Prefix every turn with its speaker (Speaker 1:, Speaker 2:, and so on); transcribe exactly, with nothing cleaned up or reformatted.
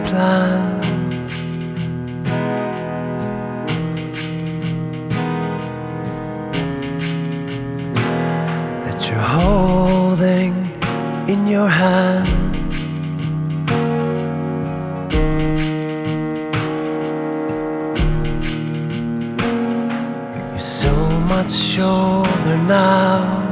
Speaker 1: plans. That you're holding in your hands. You're so much older now.